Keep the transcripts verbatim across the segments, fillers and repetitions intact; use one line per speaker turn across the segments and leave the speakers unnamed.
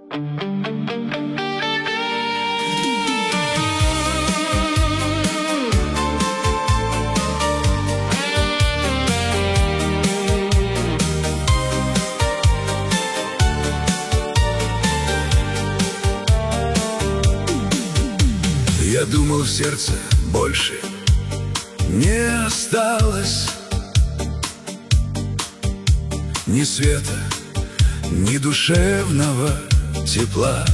Я думал, в сердце больше не осталось ни света, ни душевного тепла.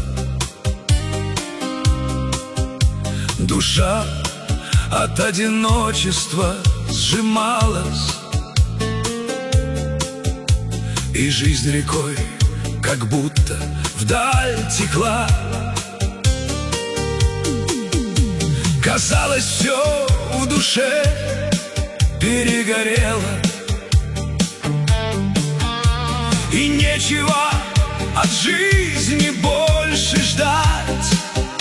Душа от одиночества сжималась, и жизнь рекой как будто вдаль текла. Казалось, все в душе перегорело, и нечего от жизни больше ждать.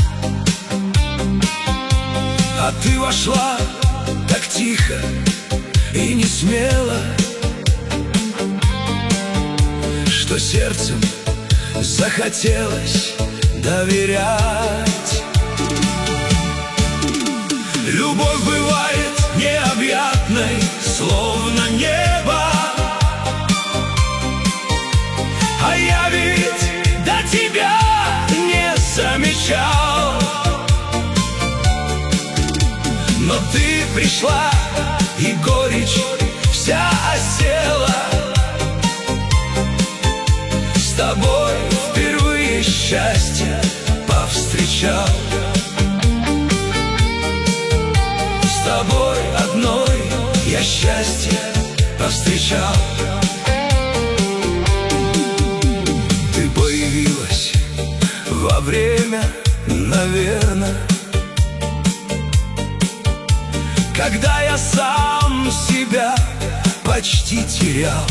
А ты вошла так тихо и не смело, что сердцем захотелось доверять. Любовь бывает необъятной, словно небо, а я ведь до тебя не замечал. Но ты пришла, и горечь вся осела. С тобой впервые счастье повстречал. С тобой одной я счастье повстречал. Ты появилась во время, наверное, когда я сам себя почти терял.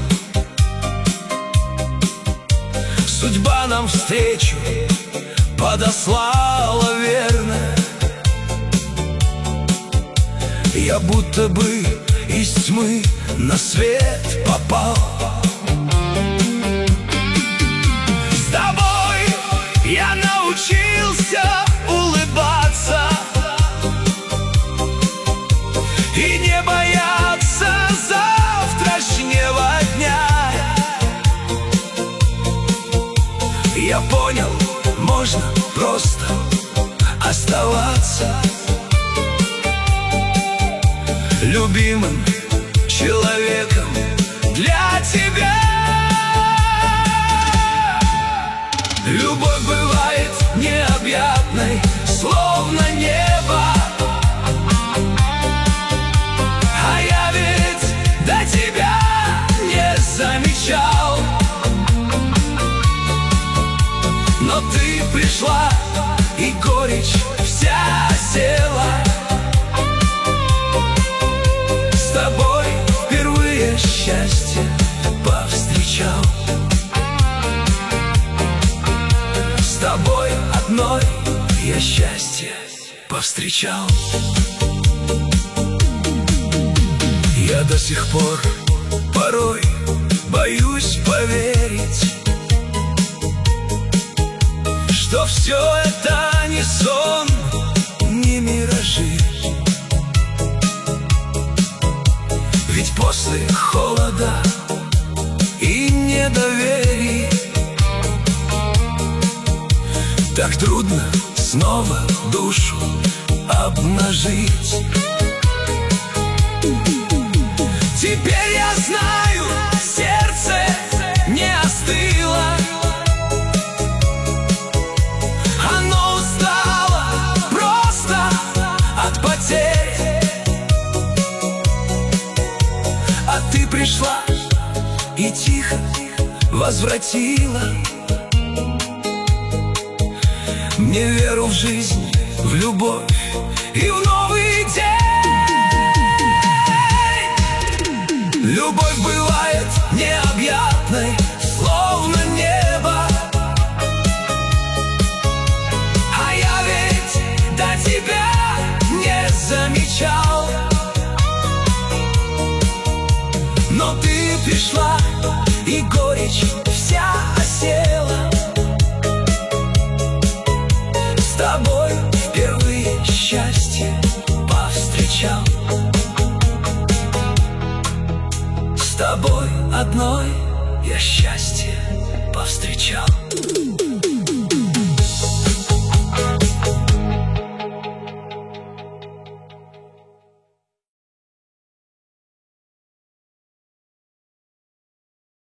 Судьба нам встречу подослала верно. Я будто бы из тьмы на свет попал. С тобой я научился улыбаться и не бояться завтрашнего дня. Я понял, можно просто оставаться любимым человеком для тебя. Любовь бывает необъятной, словно небо, а я ведь до тебя не замечал. Но ты пришла, и горечь вся села. С тобой впервые счастье повстречал. С тобой одной я счастье повстречал. Я до сих пор порой боюсь поверить, что все это не сон, не миражи. Ведь после холода и недоверия так трудно снова душу обнажить. Теперь я знаю, сердце не остыло. Оно устало просто от потерь. А ты пришла и тихо возвратила мне веру в жизнь, в любовь и в новый день. Любовь бывает необъятной, словно небо, а я ведь до тебя не замечал. Но ты пришла, и горечь вся осела. С тобой одной я счастье повстречал.